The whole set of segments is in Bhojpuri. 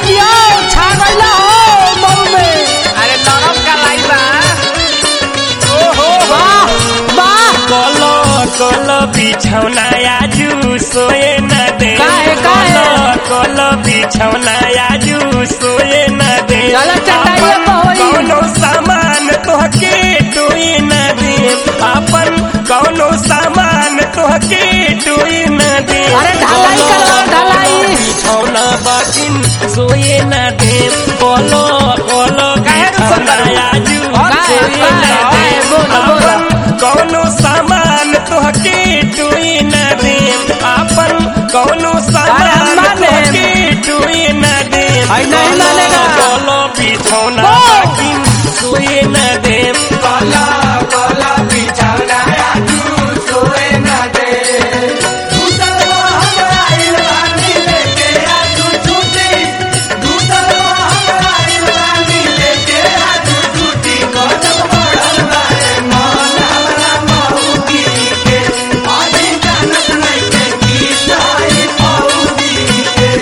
जियो छा गइला हो मऊ में। अरे नरम का लाई बा। ओहो वाह वाह कलो कलो बिछौना आजू सोए न दे। काहे कलो बिछौना आजू सोए न दे। चला चटाइए पहोई। कौनो सामान तोहके टोई न दे। अपन कौनो सामान तोहके टोई न दे। अरे ढलाई करवा ढलाई। बिछौना बाकिन सोए न दे। कलो कलो बिछौना आजू सोए न दे। अपन कौनो सामान तोहके टोई न दे। अपन कौनो सामान तोहके टोई न दे। नहीं मानेगा। कलो बिछौना बाकिन सोए न दे। कला कला बिछौना आजू सोए न दे। दूसरो हमरा इलवानी लेके आजू छूटी। दूसरो हमरा इलवानी लेके आजू छूटी। कदम बढ़ल बारे मन हमरा मऊगी के। अभी जानत नइखे की सही मऊगी के।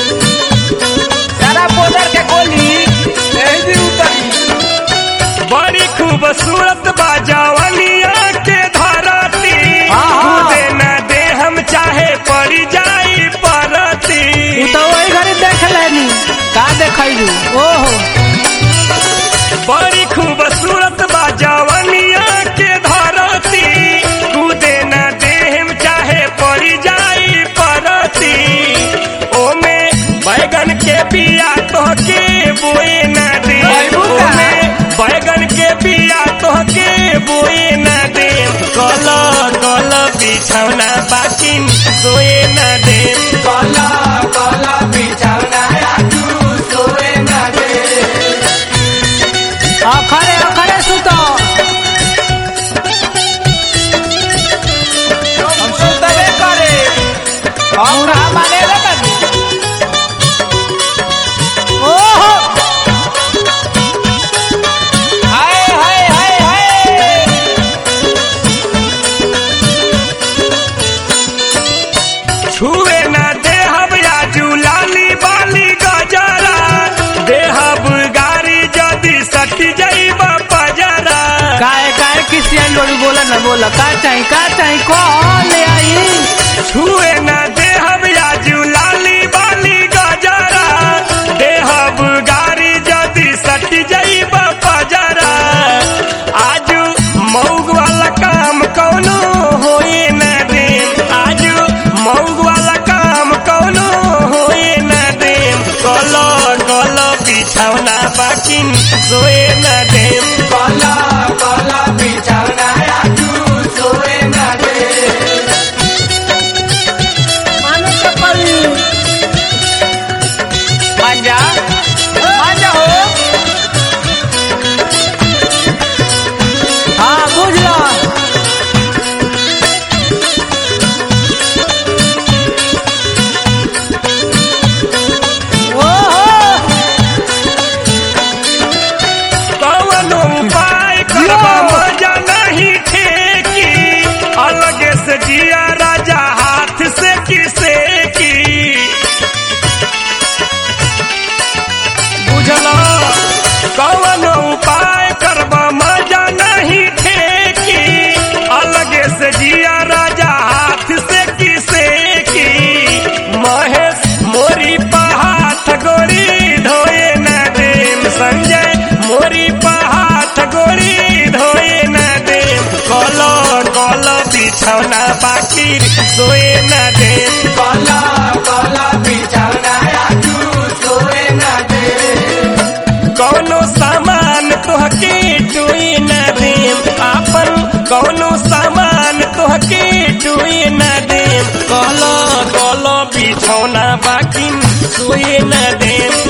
सारा पोदर के गोली एही उतरी। बड़ी खूबसूरत बा जवानिया के धरती। कूदे न दे हम चाहे पड़ी जाई परती। तू तो वही घरे देख लेनी का देखैलू। ओहो बड़ी खूबसूरत बा जवानिया के धरती। कूदे न दे हम चाहे पड़ी जाई परती। ओमे बैगन के बिया तोहके बोए न दे। ओमे बैगन के बिया तोहके बोए न दे। कलो कलो बिछौना बाकिन सोए न दे। कला कला बिछौना आजू सोए न दे। अखरे अखरे सुतो। हम सुतबे करे। हम कहाँ माने रे बनी। ओहो हाय हाय हाय हाय। छुए न देहब आजू लाली बाली गजरा। देहब गारी जदी सटी जाइब पजरा। काहे काहे किसियन लोड़ी बोला न बोला का चाही कौन ले आई। छुए न देहब आजू लाली बाली गजरा। देहब गारी जदी सटी जाइब पजरा। आजू मऊग वाला काम कौनो होए न दे। आजू मऊग वाला काम कौनो होए न दे। कलो कलो बिछौना बाकिन सोए न दे। कला कला बिछौना आजू सोए न दे। मानो तो करी। मांजा मांजा हो। हाँ बुझला। ओहो कौनो उपाय करबा मजा नहीं ठेकी। अलगे से जिया राजा हाथ से किसे की। बुझलो कौनो उपाय करबा मजा नहीं ठेकी। अलगे से जिया राजा हाथ से किसे की। महेश मोरी पहाथ गोरी धोए न दे। संजय मोरी पहाथ गोरी धोए न दे। कलो कलो बिछौना बाकी सोए न दे। कला कला बिछौना आजू सोए न दे। कौनो सामान तोहके टोई न दे। अपन कौनो सामान तोहके टोई न दे। कलो कलो बिछौना बाकी सोए न दे।